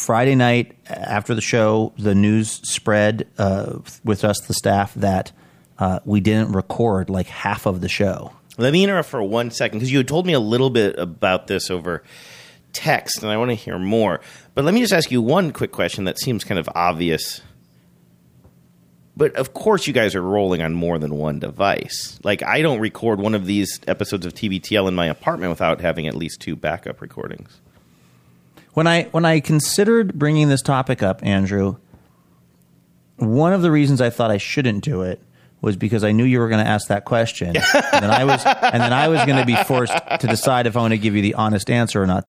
Friday night after the show, the news spread with us, the staff, that we didn't record like half of the show. Let me interrupt for 1 second, because you had told me a little bit about this over text, and I want to hear more. But let me just ask you one quick question that seems kind of obvious. But of course you guys are rolling on more than one device. Like, I don't record one of these episodes of TBTL in my apartment without having at least 2 backup recordings. When I considered bringing this topic up, Andrew, one of the reasons I thought I shouldn't do it was because I knew you were going to ask that question. And then I was going to be forced to decide if I want to give you the honest answer or not.